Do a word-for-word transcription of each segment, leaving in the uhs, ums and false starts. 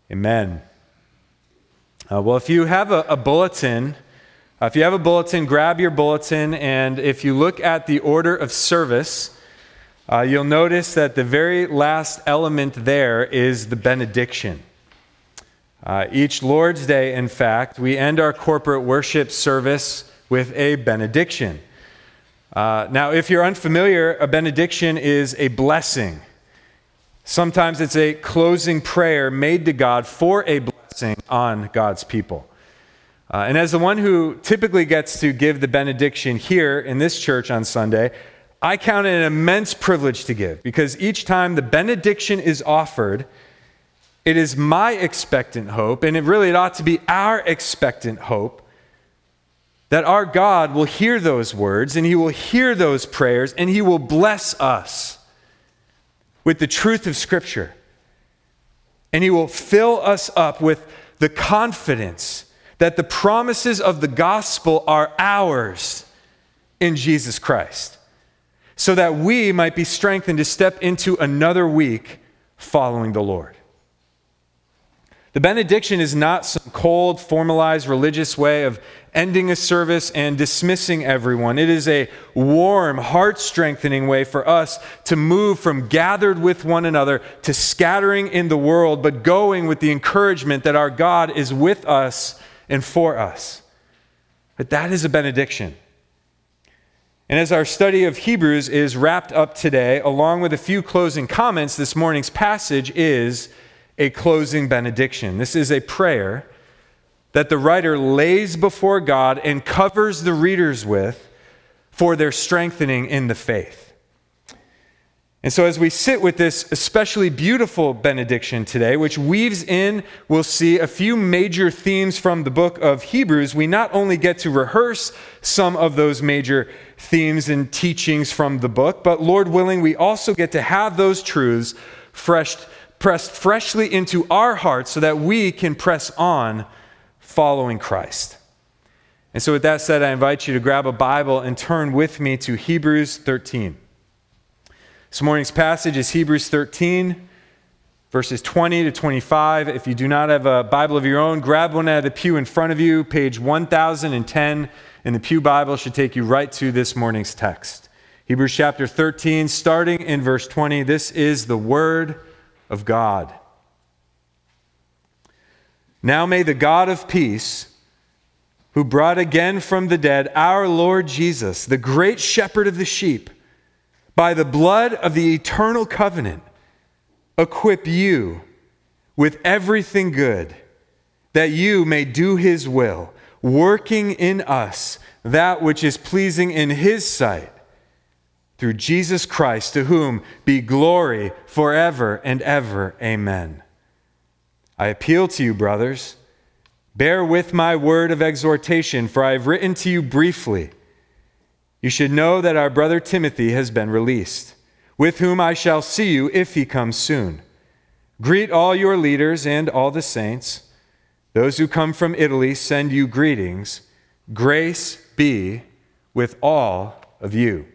Amen. Uh, well, if you have a, a bulletin, uh, if you have a bulletin, grab your bulletin, and if you look at the order of service, uh, you'll notice that the very last element there is the benediction. Uh, each Lord's Day, in fact, we end our corporate worship service with a benediction. Uh, now, if you're unfamiliar, a benediction is a blessing. Sometimes it's a closing prayer made to God for a blessing on God's people. Uh, and as the one who typically gets to give the benediction here in this church on Sunday, I count it an immense privilege to give, because each time the benediction is offered, it is my expectant hope, and it really it ought to be our expectant hope, that our God will hear those words, and He will hear those prayers, and He will bless us with the truth of Scripture. And He will fill us up with the confidence that the promises of the gospel are ours in Jesus Christ, so that we might be strengthened to step into another week following the Lord. The benediction is not some cold, formalized religious way of ending a service and dismissing everyone. It is a warm, heart-strengthening way for us to move from gathered with one another to scattering in the world, but going with the encouragement that our God is with us and for us. But that is a benediction. And as our study of Hebrews is wrapped up today, along with a few closing comments, this morning's passage is a closing benediction. This is a prayer that the writer lays before God and covers the readers with for their strengthening in the faith. And so as we sit with this especially beautiful benediction today, which weaves in, we'll see a few major themes from the book of Hebrews, we not only get to rehearse some of those major themes and teachings from the book, but Lord willing, we also get to have those truths fresh pressed freshly into our hearts so that we can press on following Christ. And so with that said, I invite you to grab a Bible and turn with me to Hebrews thirteen. This morning's passage is Hebrews thirteen, verses twenty to twenty-five. If you do not have a Bible of your own, grab one out of the pew in front of you. Page one thousand ten in the Pew Bible should take you right to this morning's text. Hebrews chapter thirteen, starting in verse twenty. This is the word of God. Now may the God of peace, who brought again from the dead our Lord Jesus, the great shepherd of the sheep, by the blood of the eternal covenant, equip you with everything good, that you may do His will, working in us that which is pleasing in His sight, through Jesus Christ, to whom be glory forever and ever. Amen. I appeal to you, brothers, bear with my word of exhortation, for I have written to you briefly. You should know that our brother Timothy has been released, with whom I shall see you if he comes soon. Greet all your leaders and all the saints. Those who come from Italy send you greetings. Grace be with all of you.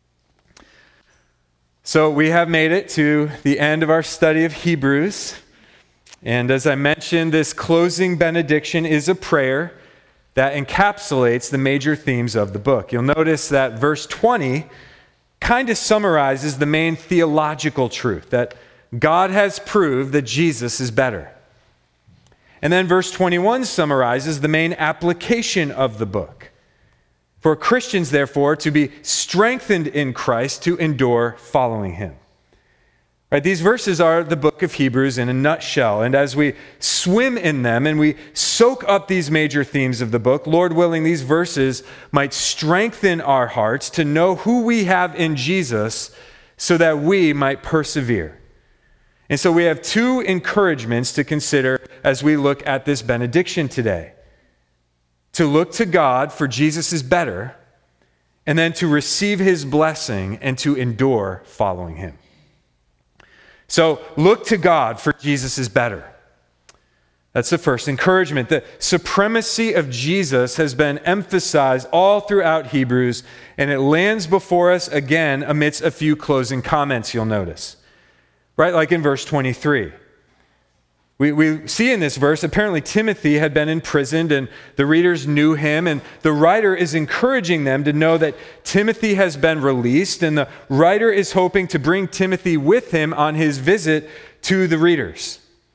So we have made it to the end of our study of Hebrews. And as I mentioned, this closing benediction is a prayer that encapsulates the major themes of the book. You'll notice that verse twenty kind of summarizes the main theological truth, that God has proved that Jesus is better. And then verse twenty-one summarizes the main application of the book. For Christians, therefore, to be strengthened in Christ to endure following Him. Right, these verses are the book of Hebrews in a nutshell. And as we swim in them and we soak up these major themes of the book, Lord willing, these verses might strengthen our hearts to know who we have in Jesus so that we might persevere. And so we have two encouragements to consider as we look at this benediction today. To look to God, for Jesus is better, and then to receive His blessing and to endure following Him. So look to God, for Jesus is better. That's the first encouragement. The supremacy of Jesus has been emphasized all throughout Hebrews, and it lands before us again amidst a few closing comments you'll notice. Right, like in verse twenty-three. We, we see in this verse, apparently Timothy had been imprisoned and the readers knew him, and the writer is encouraging them to know that Timothy has been released, and the writer is hoping to bring Timothy with him on his visit to the readers.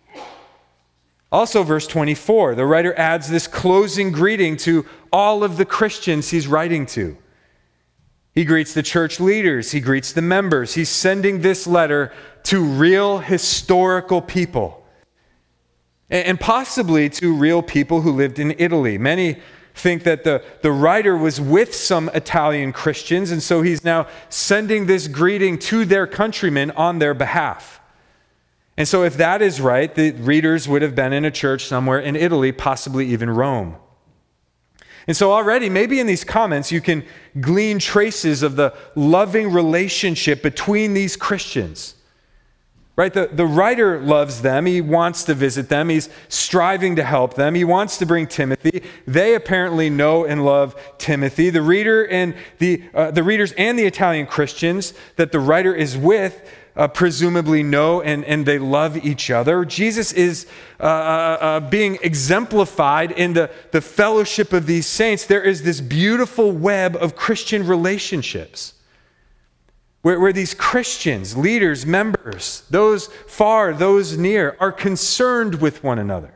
Also, verse twenty-four, the writer adds this closing greeting to all of the Christians he's writing to. He greets the church leaders, he greets the members. He's sending this letter to real historical people, and possibly to real people who lived in Italy. Many think that the, the writer was with some Italian Christians, and so he's now sending this greeting to their countrymen on their behalf. And so if that is right, the readers would have been in a church somewhere in Italy, possibly even Rome. And so already, maybe in these comments, you can glean traces of the loving relationship between these Christians. Right? The, the writer loves them. He wants to visit them. He's striving to help them. He wants to bring Timothy. They apparently know and love Timothy. The reader and the uh, the readers and the Italian Christians that the writer is with uh, presumably know and, and they love each other. Jesus is uh, uh, being exemplified in the, the fellowship of these saints. There is this beautiful web of Christian relationships, Where, where these Christians, leaders, members, those far, those near, are concerned with one another.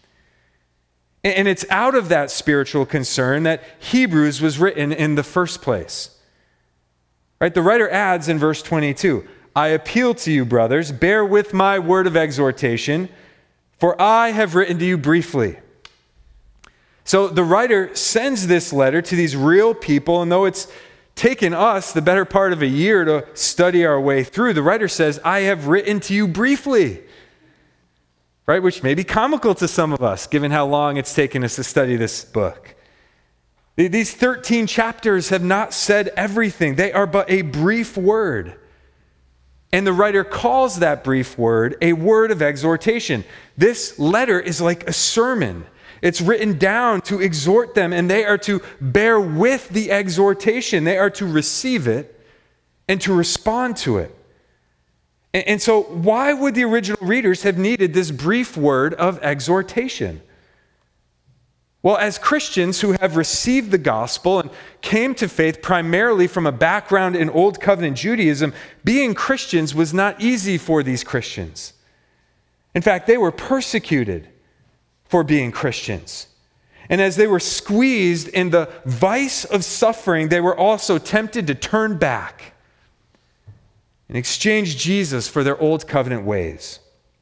And, and it's out of that spiritual concern that Hebrews was written in the first place. Right? The writer adds in verse twenty-two, I appeal to you, brothers, bear with my word of exhortation, for I have written to you briefly. So the writer sends this letter to these real people, and though it's taken us the better part of a year to study our way through, the writer says, I have written to you briefly, right? Which may be comical to some of us, given how long it's taken us to study this book. These thirteen chapters have not said everything. They are but a brief word. And the writer calls that brief word a word of exhortation. This letter is like a sermon. It's written down to exhort them, and they are to bear with the exhortation. They are to receive it and to respond to it. And, and so why would the original readers have needed this brief word of exhortation? Well, as Christians who have received the gospel and came to faith primarily from a background in Old Covenant Judaism, being Christians was not easy for these Christians. In fact, they were persecuted for being Christians. And as they were squeezed in the vice of suffering, they were also tempted to turn back and exchange Jesus for their old covenant ways.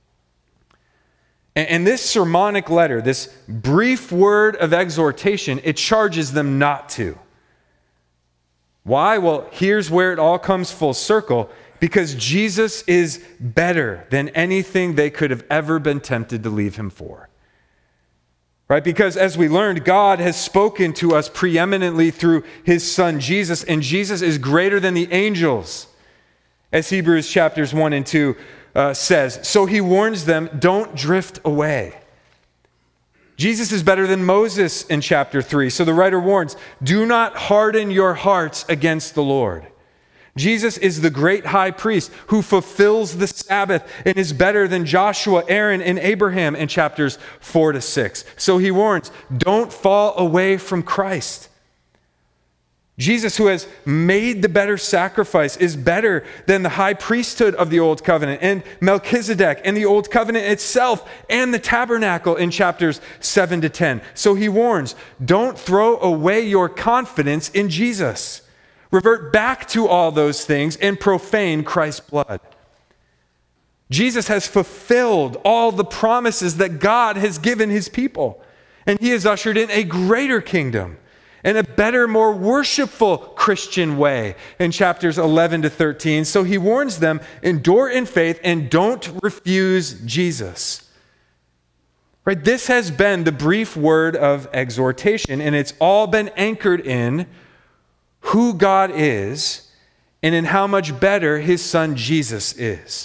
And, and this sermonic letter, this brief word of exhortation, it charges them not to. Why? Well, here's where it all comes full circle. Because Jesus is better than anything they could have ever been tempted to leave him for. Right? Because as we learned, God has spoken to us preeminently through his son Jesus, and Jesus is greater than the angels, as Hebrews chapters one and two uh, says. So he warns them, don't drift away. Jesus is better than Moses in chapter three. So the writer warns, do not harden your hearts against the Lord. Jesus is the great high priest who fulfills the Sabbath and is better than Joshua, Aaron, and Abraham in chapters four to six. So he warns, don't fall away from Christ. Jesus, who has made the better sacrifice, is better than the high priesthood of the Old Covenant and Melchizedek and the Old Covenant itself and the tabernacle in chapters seven to ten. So he warns, don't throw away your confidence in Jesus. Revert back to all those things and profane Christ's blood. Jesus has fulfilled all the promises that God has given his people, and he has ushered in a greater kingdom and a better, more worshipful Christian way in chapters eleven to thirteen. So he warns them, endure in faith and don't refuse Jesus. Right? This has been the brief word of exhortation, and it's all been anchored in who God is and in how much better his son Jesus is.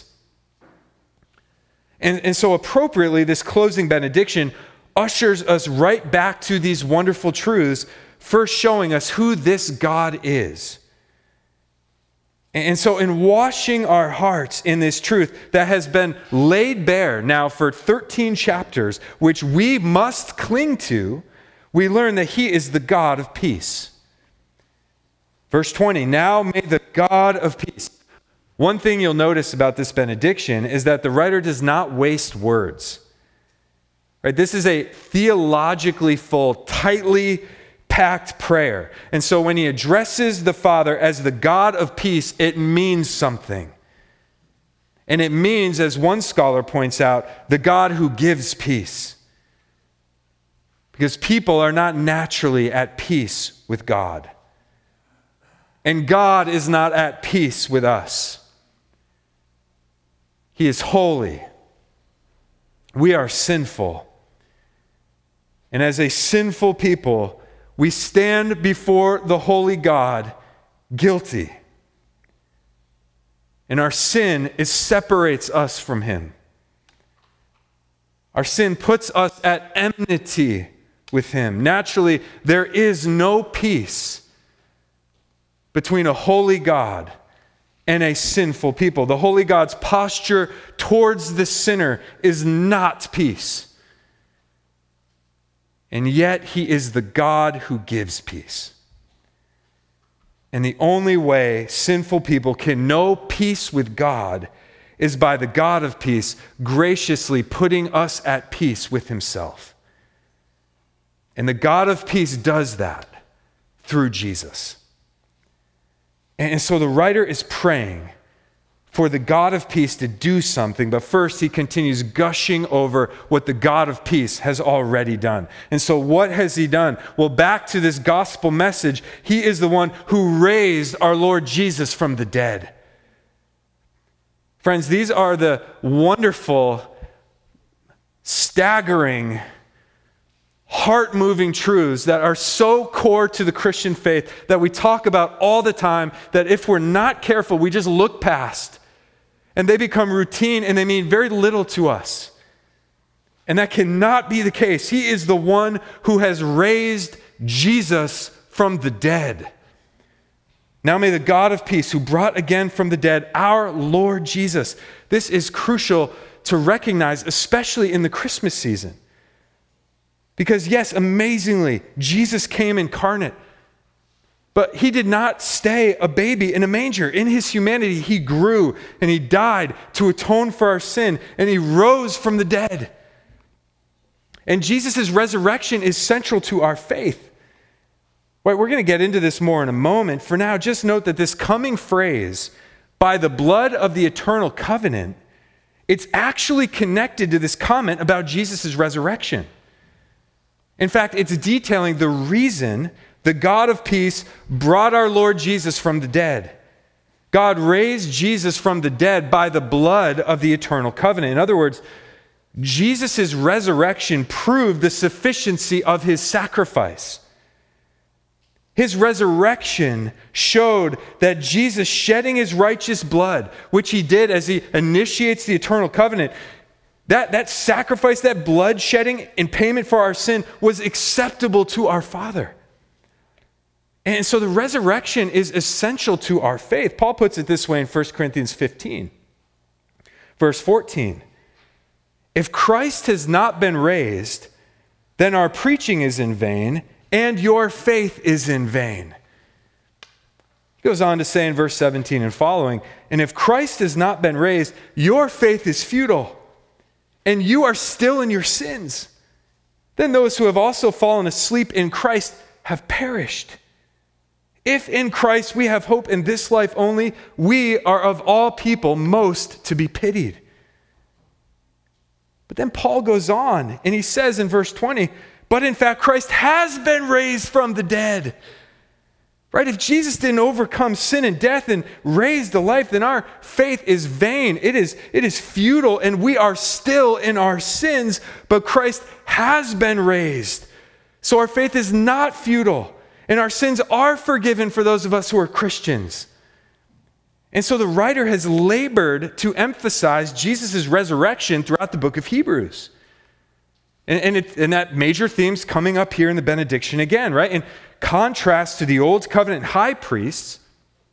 And, and so appropriately, this closing benediction ushers us right back to these wonderful truths, first showing us who this God is. And so in washing our hearts in this truth that has been laid bare now for thirteen chapters, which we must cling to, we learn that he is the God of peace. Verse twenty, now may the God of peace. One thing you'll notice about this benediction is that the writer does not waste words. Right? This is a theologically full, tightly packed prayer. And so when he addresses the Father as the God of peace, it means something. And it means, as one scholar points out, the God who gives peace. Because people are not naturally at peace with God. And God is not at peace with us. He is holy. We are sinful. And as a sinful people, we stand before the holy God guilty. And our sin is separates us from him. Our sin puts us at enmity with him. Naturally, there is no peace between a holy God and a sinful people. The holy God's posture towards the sinner is not peace. And yet he is the God who gives peace. And the only way sinful people can know peace with God is by the God of peace graciously putting us at peace with himself. And the God of peace does that through Jesus. And so the writer is praying for the God of peace to do something, but first he continues gushing over what the God of peace has already done. And so what has he done? Well, back to this gospel message, he is the one who raised our Lord Jesus from the dead. Friends, these are the wonderful, staggering, heart-moving truths that are so core to the Christian faith that we talk about all the time, that if we're not careful, we just look past. And they become routine and they mean very little to us. And that cannot be the case. He is the one who has raised Jesus from the dead. Now may the God of peace, who brought again from the dead our Lord Jesus. This is crucial to recognize, especially in the Christmas season. Because yes, amazingly, Jesus came incarnate. But he did not stay a baby in a manger. In his humanity, he grew and he died to atone for our sin, and he rose from the dead. And Jesus' resurrection is central to our faith. Right, we're going to get into this more in a moment. For now, just note that this coming phrase, by the blood of the eternal covenant, it's actually connected to this comment about Jesus' resurrection. In fact, it's detailing the reason the God of peace brought our Lord Jesus from the dead. God raised Jesus from the dead by the blood of the eternal covenant. In other words, Jesus' resurrection proved the sufficiency of his sacrifice. His resurrection showed that Jesus shedding his righteous blood, which he did as he initiates the eternal covenant, that, that sacrifice, that blood shedding in payment for our sin was acceptable to our Father. And so the resurrection is essential to our faith. Paul puts it this way in First Corinthians fifteen, verse fourteen. If Christ has not been raised, then our preaching is in vain, and your faith is in vain. He goes on to say in verse seventeen and following, and if Christ has not been raised, your faith is futile, and you are still in your sins. Then those who have also fallen asleep in Christ have perished. If in Christ we have hope in this life only, we are of all people most to be pitied. But then Paul goes on and he says in verse twenty, but in fact Christ has been raised from the dead. Right? If Jesus didn't overcome sin and death and raise to life, then our faith is vain. It is, it is futile, and we are still in our sins, but Christ has been raised. So our faith is not futile. And our sins are forgiven for those of us who are Christians. And so the writer has labored to emphasize Jesus' resurrection throughout the book of Hebrews. And, and, it, and that major theme's coming up here in the benediction again, right? In contrast to the old covenant high priests,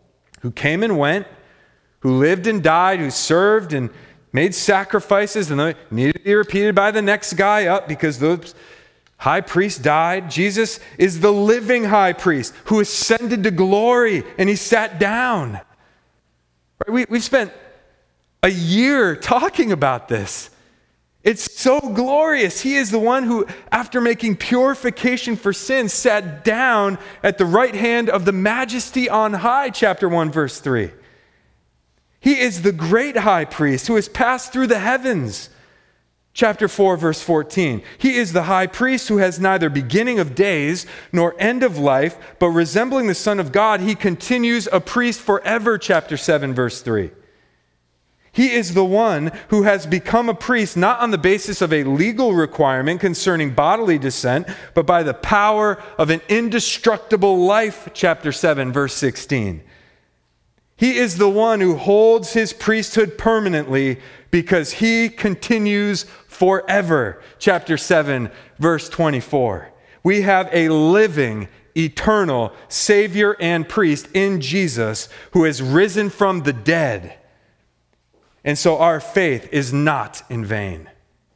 who came and went, who lived and died, who served and made sacrifices, and they needed to be repeated by the next guy up because the high priest died. Jesus is the living high priest who ascended to glory, and he sat down. We, we've spent a year talking about this. It's so glorious. He is the one who, after making purification for sin, sat down at the right hand of the majesty on high, chapter one, verse three. He is the great high priest who has passed through the heavens, chapter four, verse fourteen. He is the high priest who has neither beginning of days nor end of life, but resembling the Son of God, he continues a priest forever, chapter seven, verse three. He is the one who has become a priest not on the basis of a legal requirement concerning bodily descent, but by the power of an indestructible life, chapter seven, verse sixteen. He is the one who holds his priesthood permanently because he continues forever, chapter seven, verse twenty-four. We have a living, eternal Savior and priest in Jesus who has risen from the dead. And so our faith is not in vain.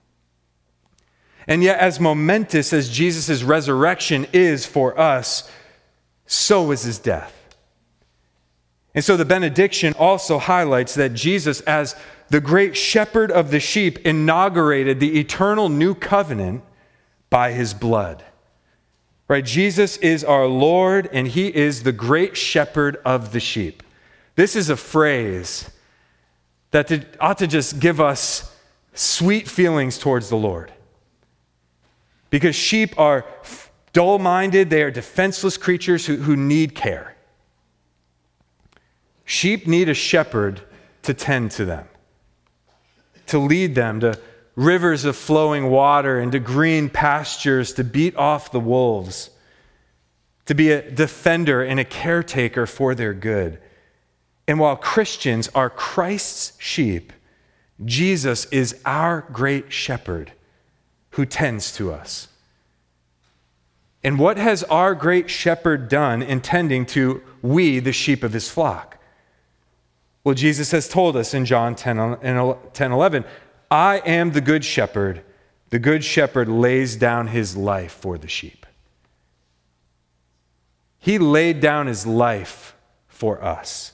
And yet, as momentous as Jesus' resurrection is for us, so is his death. And so the benediction also highlights that Jesus, as the great shepherd of the sheep, inaugurated the eternal new covenant by his blood. Right? Jesus is our Lord, and he is the great shepherd of the sheep. This is a phrase that ought to just give us sweet feelings towards the Lord. Because sheep are dull-minded, they are defenseless creatures who, who need care. Sheep need a shepherd to tend to them, to lead them to rivers of flowing water and to green pastures, to beat off the wolves, to be a defender and a caretaker for their good. And while Christians are Christ's sheep, Jesus is our great shepherd who tends to us. And what has our great shepherd done in tending to we, the sheep of his flock? Well, Jesus has told us in John ten eleven, I am the good shepherd. The good shepherd lays down his life for the sheep. He laid down his life for us.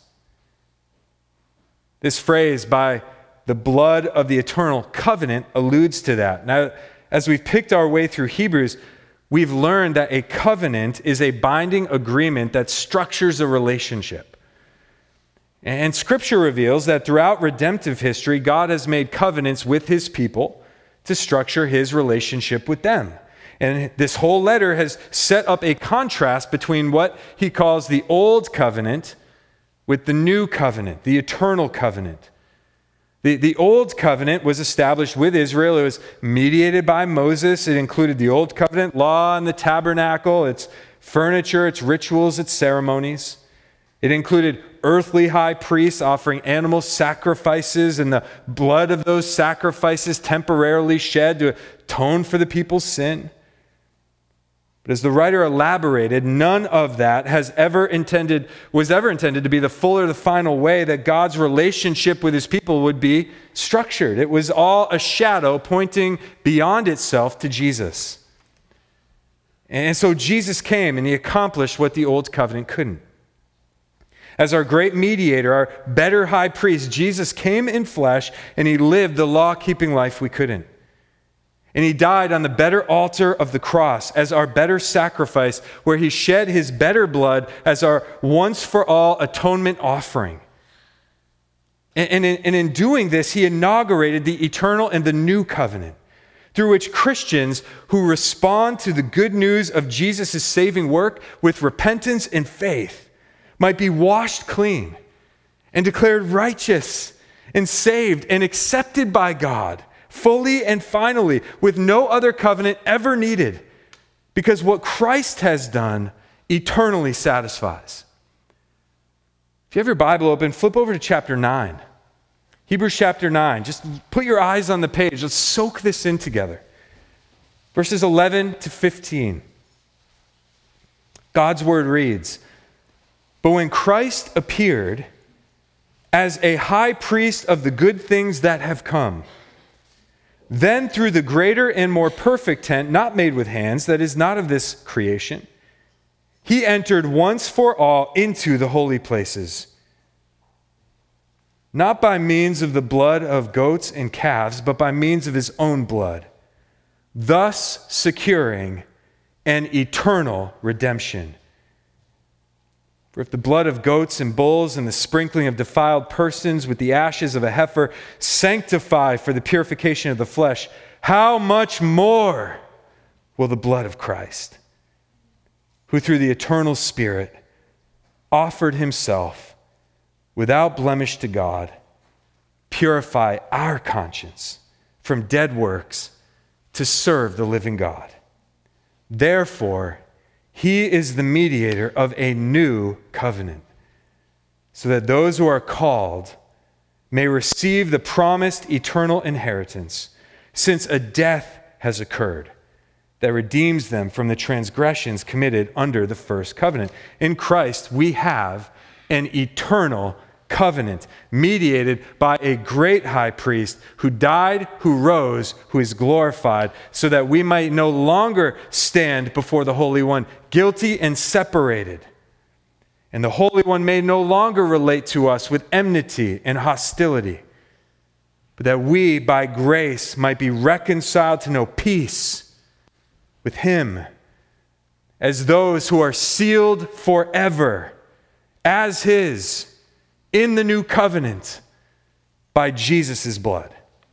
This phrase, by the blood of the eternal covenant, alludes to that. Now, as we've picked our way through Hebrews, we've learned that a covenant is a binding agreement that structures a relationship. And Scripture reveals that throughout redemptive history, God has made covenants with his people to structure his relationship with them. And this whole letter has set up a contrast between what he calls the old covenant with the new covenant, the eternal covenant. The, the old covenant was established with Israel. It was mediated by Moses. It included the old covenant law and the tabernacle, its furniture, its rituals, its ceremonies. It included earthly high priests offering animal sacrifices and the blood of those sacrifices temporarily shed to atone for the people's sin. But as the writer elaborated, none of that has ever intended, was ever intended to be the full or the final way that God's relationship with his people would be structured. It was all a shadow pointing beyond itself to Jesus. And so Jesus came and he accomplished what the old covenant couldn't. As our great mediator, our better high priest, Jesus came in flesh and he lived the law-keeping life we couldn't. And he died on the better altar of the cross as our better sacrifice, where he shed his better blood as our once-for-all atonement offering. And, and, in, and in doing this, he inaugurated the eternal and the new covenant, through which Christians who respond to the good news of Jesus' saving work with repentance and faith might be washed clean and declared righteous and saved and accepted by God fully and finally, with no other covenant ever needed, because what Christ has done eternally satisfies. If you have your Bible open, flip over to chapter nine. Hebrews chapter nine. Just put your eyes on the page. Let's soak this in together. Verses eleven to fifteen. God's word reads, But when Christ appeared as a high priest of the good things that have come, then through the greater and more perfect tent, not made with hands, that is not of this creation, he entered once for all into the holy places, not by means of the blood of goats and calves, but by means of his own blood, thus securing an eternal redemption. For if the blood of goats and bulls and the sprinkling of defiled persons with the ashes of a heifer sanctify for the purification of the flesh, how much more will the blood of Christ, who through the eternal Spirit offered himself without blemish to God, purify our conscience from dead works to serve the living God. Therefore, he is the mediator of a new covenant, so that those who are called may receive the promised eternal inheritance, since a death has occurred that redeems them from the transgressions committed under the first covenant. In Christ, we have an eternal covenant mediated by a great high priest who died, who rose, who is glorified, so that we might no longer stand before the Holy One guilty and separated. And the Holy One may no longer relate to us with enmity and hostility, but that we, by grace, might be reconciled to know peace with him as those who are sealed forever as his in the new covenant by Jesus' blood.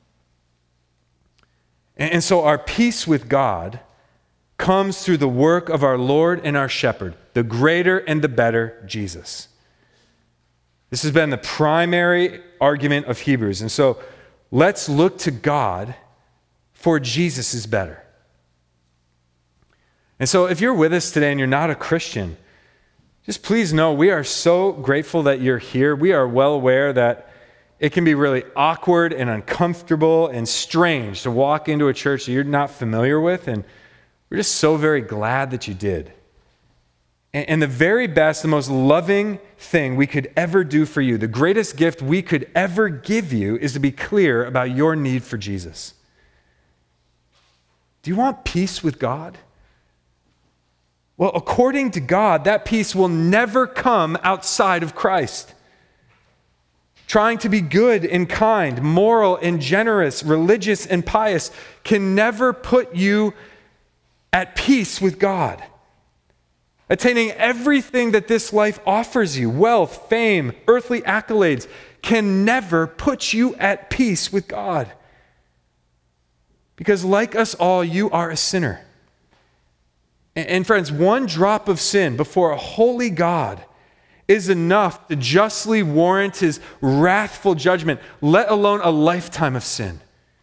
And so our peace with God comes through the work of our Lord and our shepherd, the greater and the better Jesus. This has been the primary argument of Hebrews. And so let's look to God, for Jesus is better. And so if you're with us today and you're not a Christian, just please know we are so grateful that you're here. We are well aware that it can be really awkward and uncomfortable and strange to walk into a church that you're not familiar with, and we're just so very glad that you did. And the very best, the most loving thing we could ever do for you, the greatest gift we could ever give you, is to be clear about your need for Jesus. Do you want peace with God? Well, according to God, that peace will never come outside of Christ. Trying to be good and kind, moral and generous, religious and pious can never put you at peace with God. Attaining everything that this life offers you, wealth, fame, earthly accolades, can never put you at peace with God. Because like us all, you are a sinner. And friends, one drop of sin before a holy God is enough to justly warrant his wrathful judgment, let alone a lifetime of sin.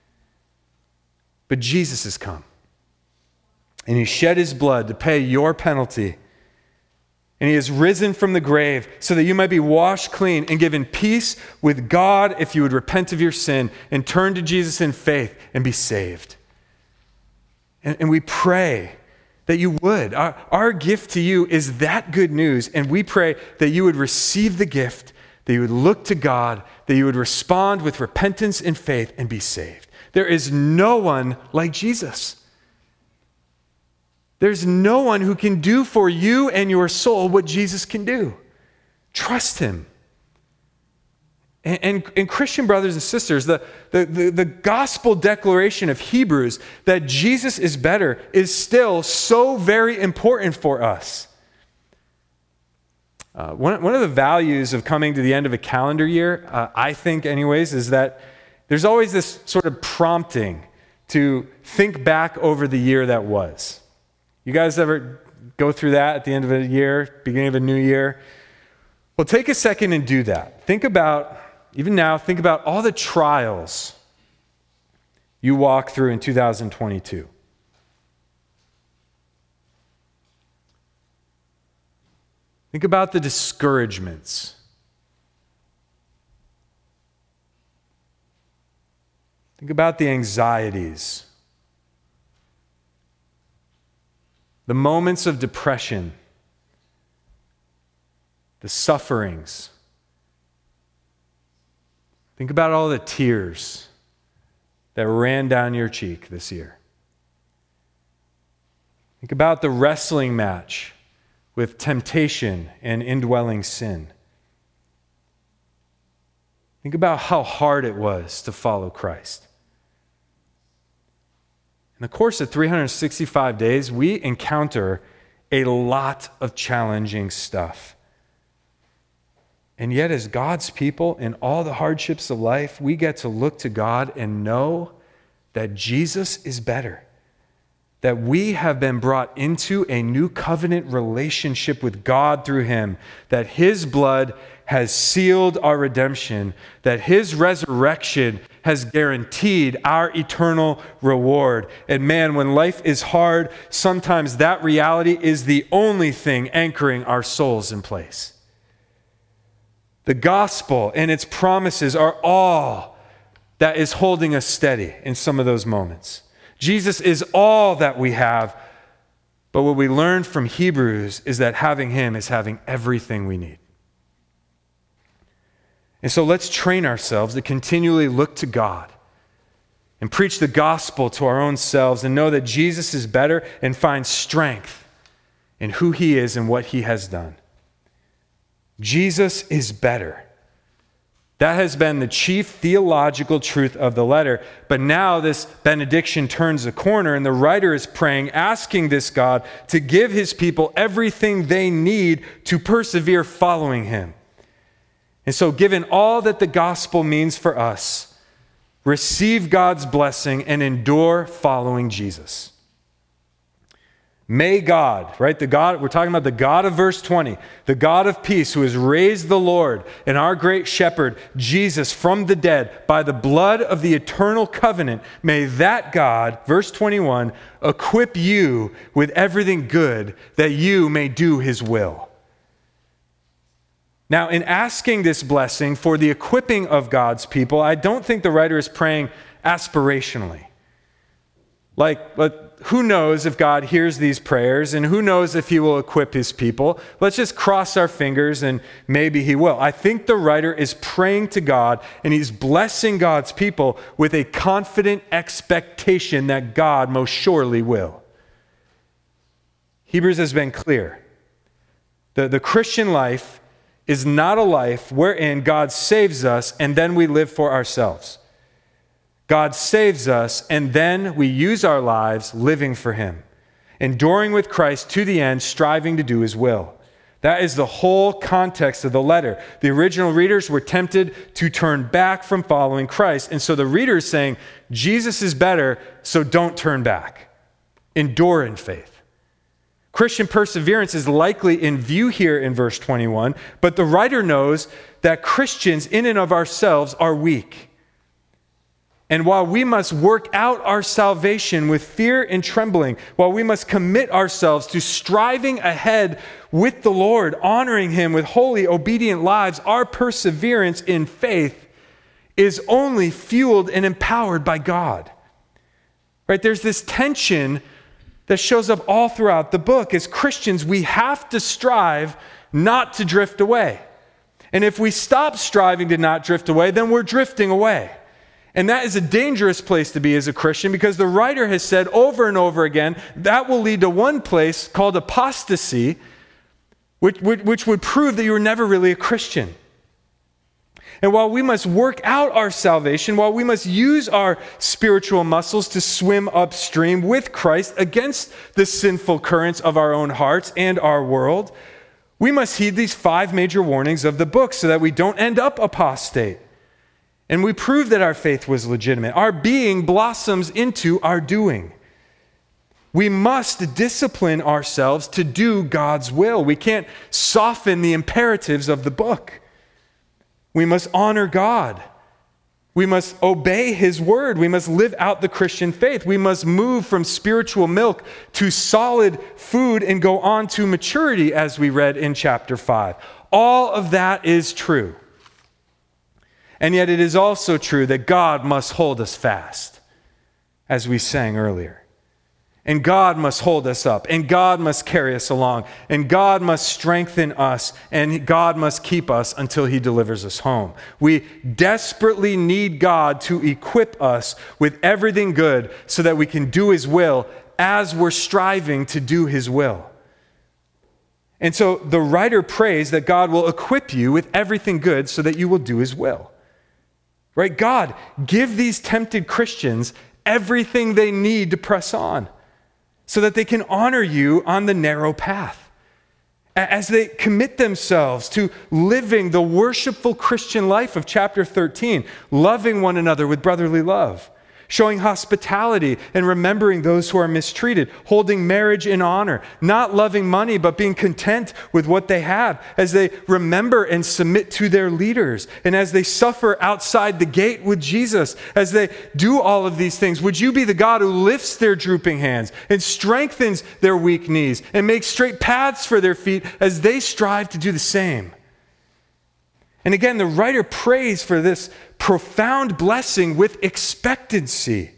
But Jesus has come, and he shed his blood to pay your penalty. And he has risen from the grave so that you might be washed clean and given peace with God if you would repent of your sin and turn to Jesus in faith and be saved. And, and we pray that you would. Our, our gift to you is that good news, and we pray that you would receive the gift, that you would look to God, that you would respond with repentance and faith and be saved. There is no one like Jesus. There's no one who can do for you and your soul what Jesus can do. Trust him. And, and, and Christian brothers and sisters, the, the, the, the gospel declaration of Hebrews that Jesus is better is still so very important for us. Uh, one, one of the values of coming to the end of a calendar year, uh, I think anyways, is that there's always this sort of prompting to think back over the year that was. You guys ever go through that at the end of a year, beginning of a new year? Well, take a second and do that. Think about, even now, think about all the trials you walk through in two thousand twenty-two. Think about the discouragements. Think about the anxieties. The moments of depression. the sufferings. Think about all the tears that ran down your cheek this year. Think about the wrestling match with temptation and indwelling sin. Think about how hard it was to follow Christ. In the course of three hundred sixty-five days, we encounter a lot of challenging stuff. And yet, as God's people, in all the hardships of life, we get to look to God and know that Jesus is better. That we have been brought into a new covenant relationship with God through him. That his blood has sealed our redemption. That his resurrection has guaranteed our eternal reward. And man, when life is hard, sometimes that reality is the only thing anchoring our souls in place. The gospel and its promises are all that is holding us steady in some of those moments. Jesus is all that we have, but what we learn from Hebrews is that having him is having everything we need. And so let's train ourselves to continually look to God and preach the gospel to our own selves and know that Jesus is better and find strength in who he is and what he has done. Jesus is better. That has been the chief theological truth of the letter. But now this benediction turns a corner, and the writer is praying, asking this God to give his people everything they need to persevere following him. And so, given all that the gospel means for us, receive God's blessing and endure following Jesus. May God, right, the God, we're talking about the God of verse twenty, the God of peace who has raised the Lord and our great shepherd, Jesus, from the dead by the blood of the eternal covenant. May that God, verse twenty-one, equip you with everything good that you may do his will. Now, in asking this blessing for the equipping of God's people, I don't think the writer is praying aspirationally. Like, but who knows if God hears these prayers, and who knows if he will equip his people? Let's just cross our fingers and maybe he will. I think the writer is praying to God and he's blessing God's people with a confident expectation that God most surely will. Hebrews has been clear. The, the Christian life is not a life wherein God saves us and then we live for ourselves. God saves us, and then we use our lives living for him, enduring with Christ to the end, striving to do his will. That is the whole context of the letter. The original readers were tempted to turn back from following Christ, and so the reader is saying, Jesus is better, so don't turn back. Endure in faith. Christian perseverance is likely in view here in verse twenty-one, but the writer knows that Christians in and of ourselves are weak. And while we must work out our salvation with fear and trembling, while we must commit ourselves to striving ahead with the Lord, honoring him with holy, obedient lives, our perseverance in faith is only fueled and empowered by God. Right? There's this tension that shows up all throughout the book. As Christians, we have to strive not to drift away. And if we stop striving to not drift away, then we're drifting away. And that is a dangerous place to be as a Christian, because the writer has said over and over again that will lead to one place called apostasy, which, which, which would prove that you were never really a Christian. And while we must work out our salvation, while we must use our spiritual muscles to swim upstream with Christ against the sinful currents of our own hearts and our world, we must heed these five major warnings of the book so that we don't end up apostate. And we prove that our faith was legitimate. Our being blossoms into our doing. We must discipline ourselves to do God's will. We can't soften the imperatives of the book. We must honor God. We must obey his word. We must live out the Christian faith. We must move from spiritual milk to solid food and go on to maturity, as we read in chapter five. All of that is true. And yet it is also true that God must hold us fast, as we sang earlier. And God must hold us up, and God must carry us along, and God must strengthen us, and God must keep us until he delivers us home. We desperately need God to equip us with everything good so that we can do his will as we're striving to do his will. And so the writer prays that God will equip you with everything good so that you will do his will. Right? God, give these tempted Christians everything they need to press on, so that they can honor you on the narrow path. As they commit themselves to living the worshipful Christian life of chapter thirteen, loving one another with brotherly love, showing hospitality and remembering those who are mistreated, holding marriage in honor, not loving money but being content with what they have, as they remember and submit to their leaders, and as they suffer outside the gate with Jesus, as they do all of these things, would you be the God who lifts their drooping hands and strengthens their weak knees and makes straight paths for their feet as they strive to do the same? And again, the writer prays for this profound blessing with expectancy.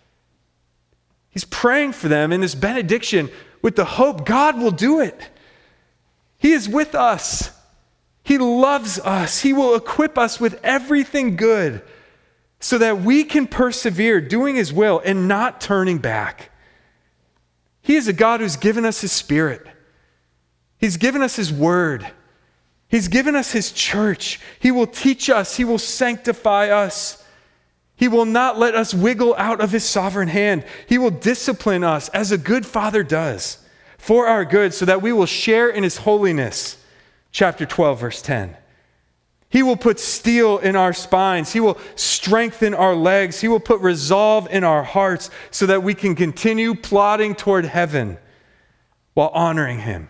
He's praying for them in this benediction with the hope God will do it. He is with us. He loves us. He will equip us with everything good so that we can persevere doing his will and not turning back. He is a God who's given us his Spirit. He's given us his word. He's given us his church. He will teach us. He will sanctify us. He will not let us wiggle out of his sovereign hand. He will discipline us as a good father does for our good so that we will share in his holiness. Chapter twelve, verse ten. He will put steel in our spines. He will strengthen our legs. He will put resolve in our hearts so that we can continue plodding toward heaven while honoring him.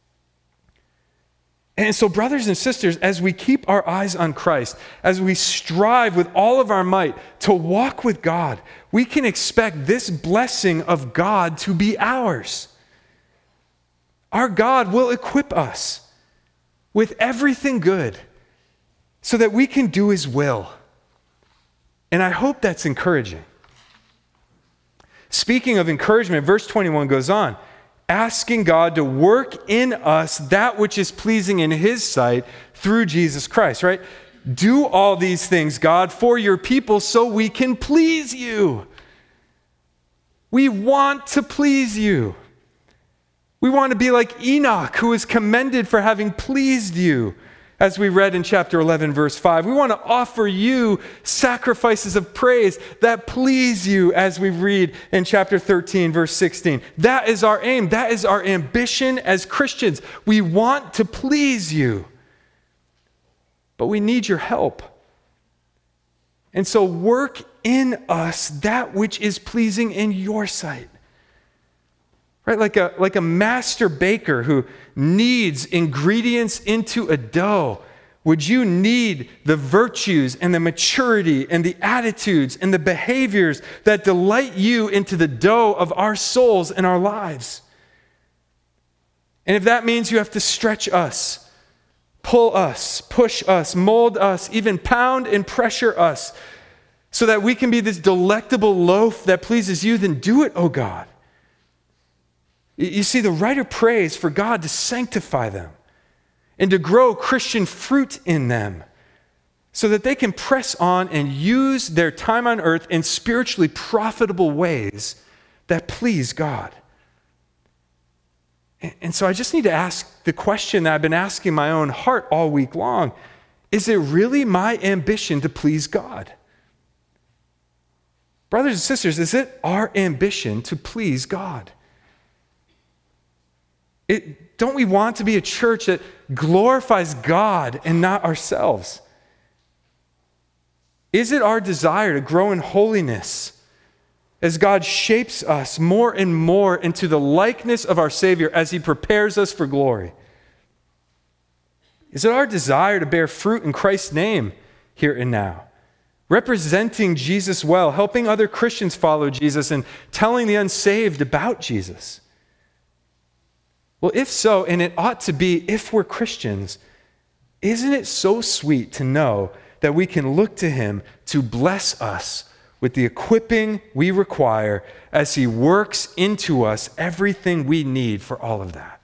And so, brothers and sisters, as we keep our eyes on Christ, as we strive with all of our might to walk with God, we can expect this blessing of God to be ours. Our God will equip us with everything good so that we can do his will. And I hope that's encouraging. Speaking of encouragement, verse twenty-one goes on, asking God to work in us that which is pleasing in his sight through Jesus Christ, right? Do all these things, God, for your people so we can please you. We want to please you. We want to be like Enoch, who is commended for having pleased you, as we read in chapter eleven, verse five. We want to offer you sacrifices of praise that please you, as we read in chapter thirteen, verse sixteen. That is our aim. That is our ambition as Christians. We want to please you, but we need your help. And so work in us that which is pleasing in your sight. Right, like a, like a master baker who kneads ingredients into a dough, would you knead the virtues and the maturity and the attitudes and the behaviors that delight you into the dough of our souls and our lives? And if that means you have to stretch us, pull us, push us, mold us, even pound and pressure us so that we can be this delectable loaf that pleases you, then do it, oh God. You see, the writer prays for God to sanctify them and to grow Christian fruit in them so that they can press on and use their time on earth in spiritually profitable ways that please God. And so I just need to ask the question that I've been asking my own heart all week long. Is it really my ambition to please God? Brothers and sisters, is it our ambition to please God? It, don't we want to be a church that glorifies God and not ourselves? Is it our desire to grow in holiness as God shapes us more and more into the likeness of our Savior as he prepares us for glory? Is it our desire to bear fruit in Christ's name here and now, representing Jesus well, helping other Christians follow Jesus and telling the unsaved about Jesus? Well, if so, and it ought to be if we're Christians, isn't it so sweet to know that we can look to him to bless us with the equipping we require as he works into us everything we need for all of that.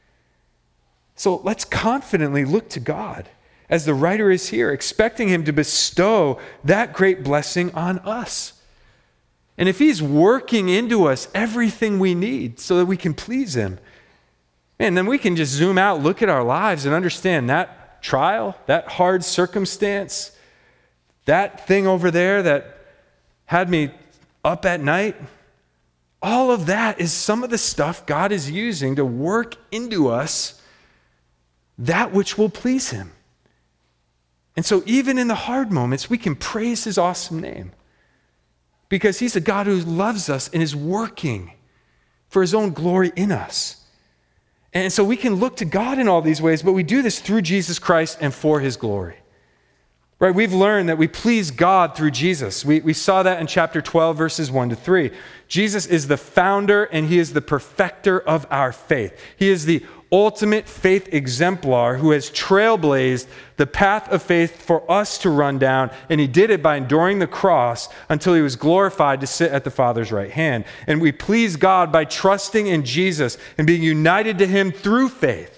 So let's confidently look to God as the writer is here, expecting him to bestow that great blessing on us. And if he's working into us everything we need so that we can please him, man, then we can just zoom out, look at our lives, and understand that trial, that hard circumstance, that thing over there that had me up at night, all of that is some of the stuff God is using to work into us that which will please him. And so even in the hard moments, we can praise his awesome name because he's a God who loves us and is working for his own glory in us. And so we can look to God in all these ways, but we do this through Jesus Christ and for his glory. Right? We've learned that we please God through Jesus. We, we saw that in chapter twelve, verses one to three. Jesus is the founder and he is the perfecter of our faith. He is the ultimate faith exemplar who has trailblazed the path of faith for us to run down, and he did it by enduring the cross until he was glorified to sit at the Father's right hand. And we please God by trusting in Jesus and being united to him through faith.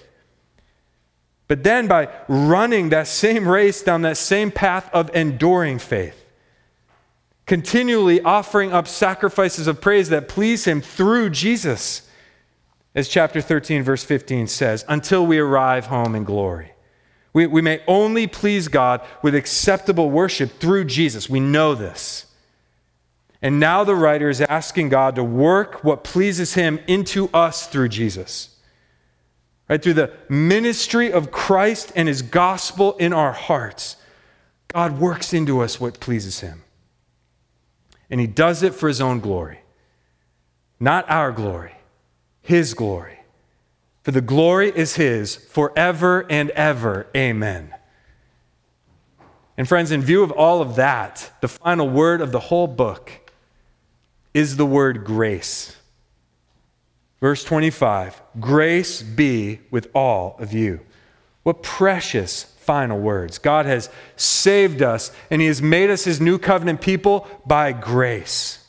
But then by running that same race down that same path of enduring faith, continually offering up sacrifices of praise that please him through Jesus, as chapter thirteen, verse fifteen says, until we arrive home in glory. We, we may only please God with acceptable worship through Jesus. We know this. And now the writer is asking God to work what pleases him into us through Jesus. Right, through the ministry of Christ and his gospel in our hearts, God works into us what pleases him. And he does it for his own glory. Not our glory, his glory. For the glory is his forever and ever. Amen. And friends, in view of all of that, the final word of the whole book is the word grace. Verse twenty-five, grace be with all of you. What precious final words. God has saved us and he has made us his new covenant people by grace.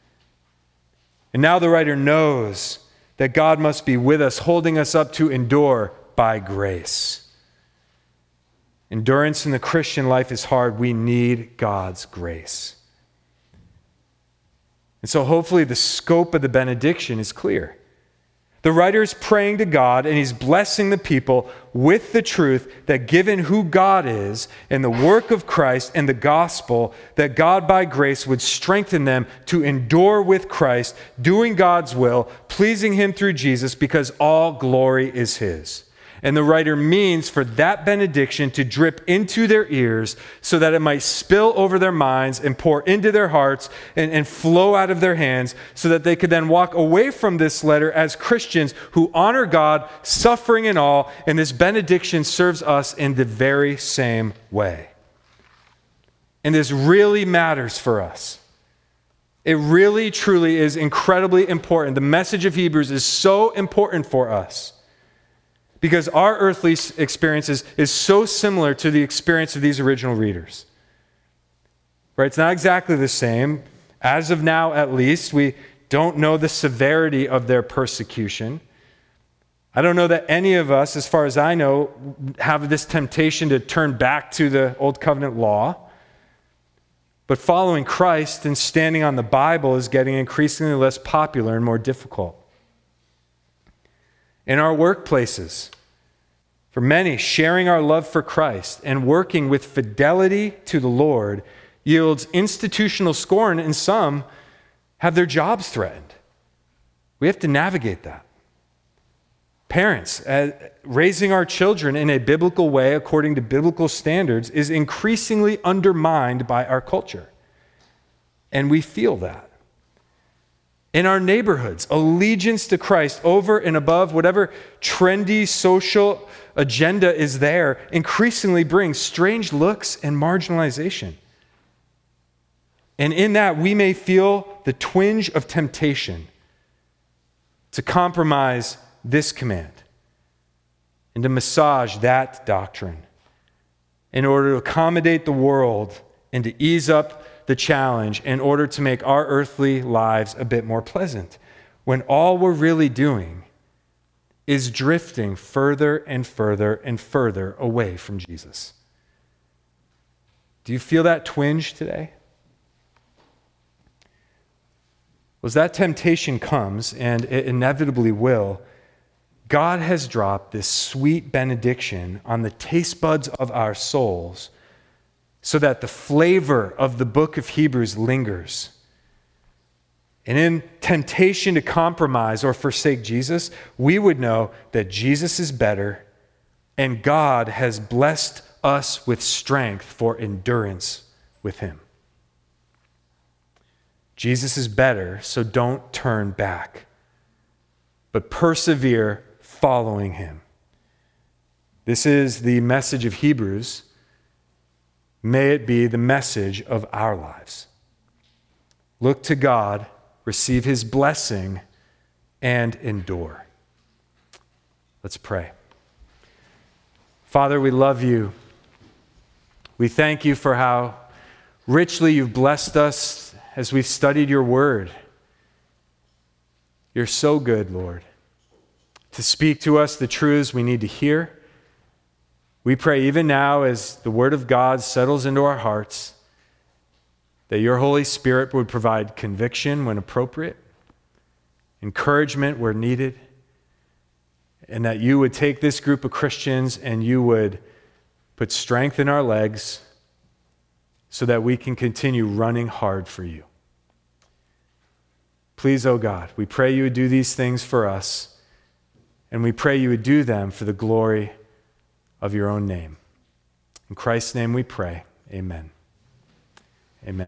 And now the writer knows that God must be with us, holding us up to endure by grace. Endurance in the Christian life is hard. We need God's grace. And so hopefully the scope of the benediction is clear. The writer is praying to God and he's blessing the people with the truth that given who God is and the work of Christ and the gospel, that God by grace would strengthen them to endure with Christ, doing God's will, pleasing him through Jesus, because all glory is his. And the writer means for that benediction to drip into their ears so that it might spill over their minds and pour into their hearts and, and flow out of their hands so that they could then walk away from this letter as Christians who honor God, suffering and all, and this benediction serves us in the very same way. And this really matters for us. It really, truly is incredibly important. The message of Hebrews is so important for us. Because our earthly experiences is so similar to the experience of these original readers. Right? It's not exactly the same. As of now, at least, we don't know the severity of their persecution. I don't know that any of us, as far as I know, have this temptation to turn back to the Old Covenant law. But following Christ and standing on the Bible is getting increasingly less popular and more difficult. In our workplaces, for many, sharing our love for Christ and working with fidelity to the Lord yields institutional scorn, and some have their jobs threatened. We have to navigate that. Parents, uh, raising our children in a biblical way according to biblical standards is increasingly undermined by our culture. And we feel that. In our neighborhoods, allegiance to Christ over and above whatever trendy social agenda is there increasingly brings strange looks and marginalization. And in that, we may feel the twinge of temptation to compromise this command and to massage that doctrine in order to accommodate the world and to ease up the challenge in order to make our earthly lives a bit more pleasant, when all we're really doing is drifting further and further and further away from Jesus. Do you feel that twinge today? Well, as that temptation comes, and it inevitably will, God has dropped this sweet benediction on the taste buds of our souls so that the flavor of the book of Hebrews lingers. And in temptation to compromise or forsake Jesus, we would know that Jesus is better and God has blessed us with strength for endurance with him. Jesus is better, so don't turn back, but persevere following him. This is the message of Hebrews. May it be the message of our lives. Look to God, receive his blessing, and endure. Let's pray. Father, we love you. We thank you for how richly you've blessed us as we've studied your word. You're so good, Lord, to speak to us the truths we need to hear. We pray even now as the word of God settles into our hearts that your Holy Spirit would provide conviction when appropriate, encouragement where needed, and that you would take this group of Christians and you would put strength in our legs so that we can continue running hard for you. Please, oh God, we pray you would do these things for us, and we pray you would do them for the glory of your own name. In Christ's name we pray, amen.